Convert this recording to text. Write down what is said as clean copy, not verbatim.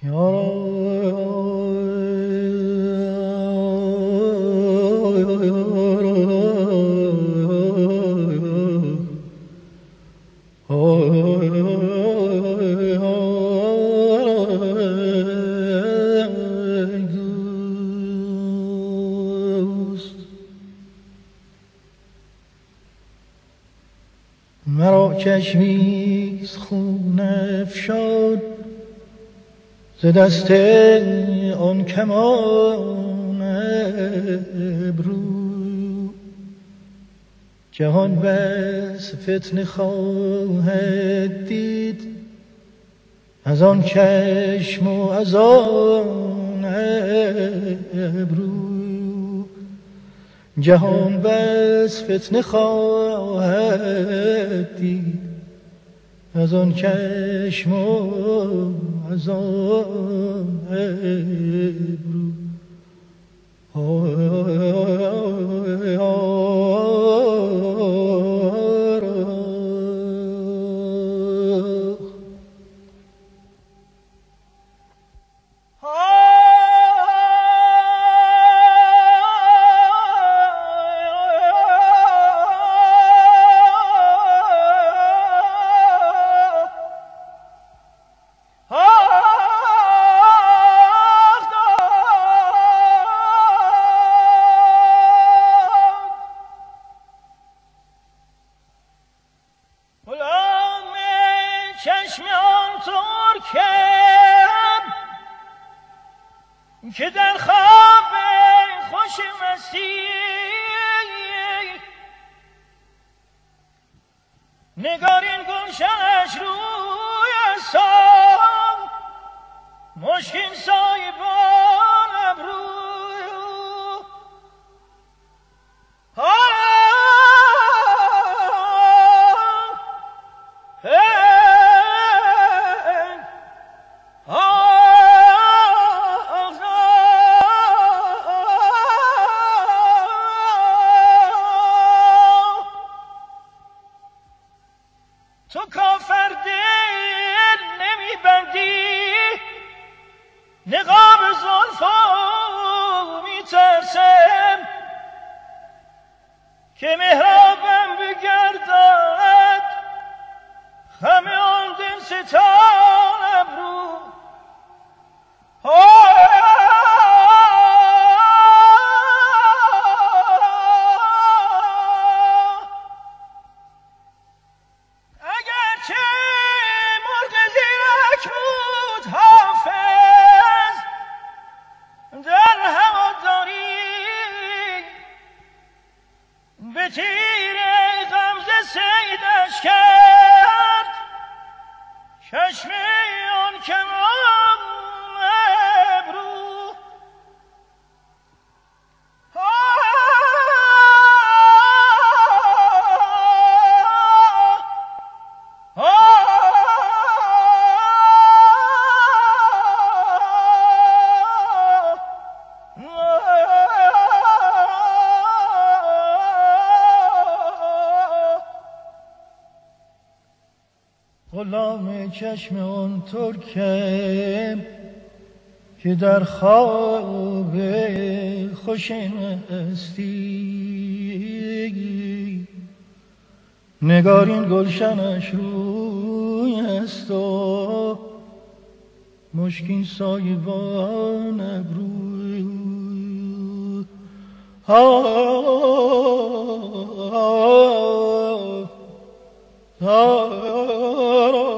مرا چشمیز خون افشاد ز دست آن کمان ابرو، جهان بس فتنه خواهد دید از آن چشم و از آن ابرو، جهان بس فتنه خواهد دید از آن چشم و از آن ابرو. که در خواب خوش مستی نگارین گلشنش روی سام مشکین سایبان ابرو. تو کافر دل نمیبندی نقاب زلفا میترسم که محرابم بگردد خم آن دل ستان ابرو. به تیر غمزه صیدش کرد چشم آن کمان ابرو. غلام چشم آن ترکم که در خواب خوش مستی نگارین گلشنش روی است و مشکین سایبان ابرو.